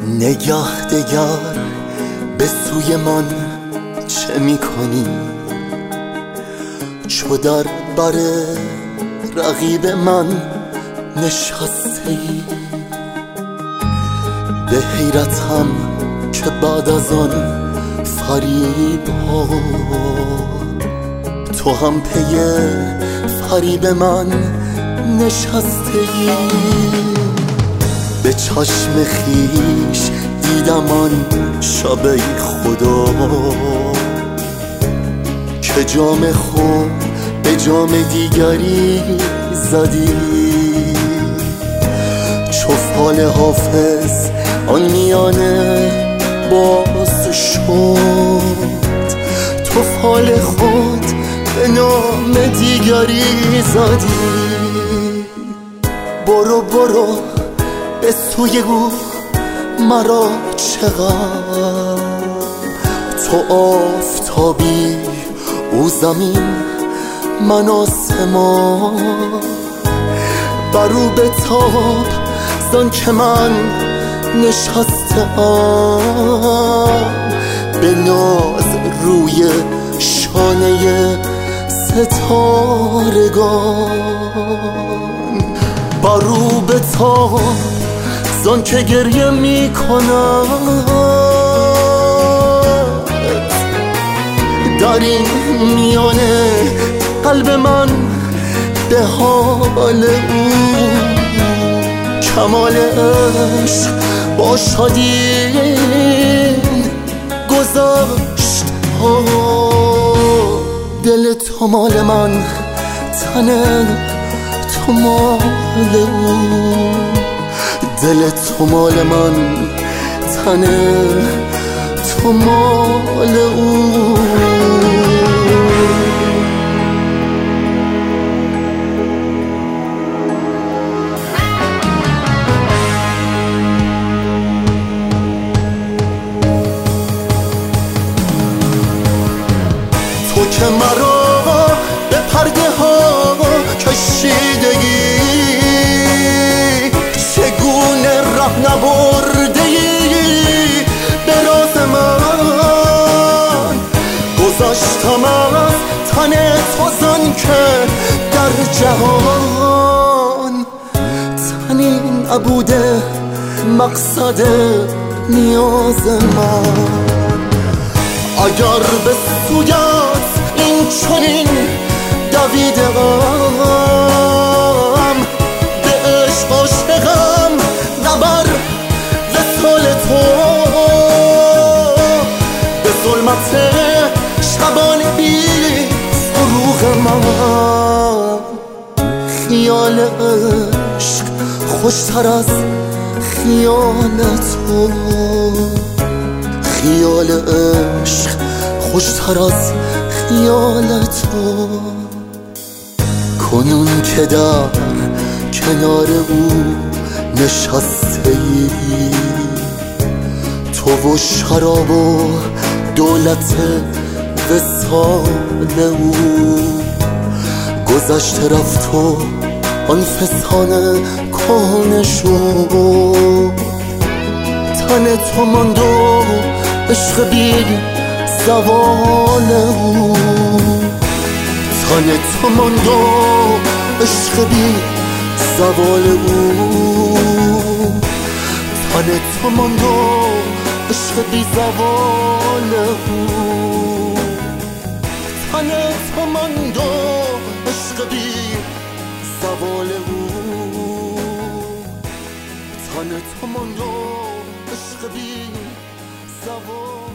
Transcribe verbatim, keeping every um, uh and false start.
نگه دگر به سوی من چه میکنی؟ چو در بر رقیب من نشسته ای. به حیرتم که بعد از آن فریب ها تو هم پی فریب من نشسته ای. به چشم خیش دیدم آن شب خدا که جام خود به جام دیگری زدی. چو فال حافظ آن میانه باز شد، تو فال خود به نام دیگری زدی. برو برو به سوی او مرا چقدر، تو آفتابی او زمین من آسمان. برو به تاب زان که من نشسته ام به ناز روی شانه ستارگان. برو به تاب زان که گریه می کند در این میانه قلب من به حال او. کمال عشق با شادی گذشت ها. دل تو مال من، تن تو مال او. دل تو مال من، تن تو مال او. تو که مرا به پرده ها کشیدگی، چگونه ره نبرده ای به راز من. گذاشتم از تن تو زن که در جهان تنین نبوده مقصد نیاز من. اگر به سویت این چنین دویده ام، به عشق عاشقم نبر وصال تو. به ظلمت شبان بی فروغ من، خیال عشق خوشتر از خیال تو. خیال عشق خوشتر از خیال تو. کنون که در کنار او نشسته ای، تو و شراب و دولت وصال او. گذشته رفت و آن فسانه کهنه شد، تن تو ماند و عشق بی زوال او. تن تو ماند و عشق بی زوال او. تن تو ماند و عشق بی زوال او. تن تو ماند و عشق بی زوال او. تن تو ماند و عشق بی زوال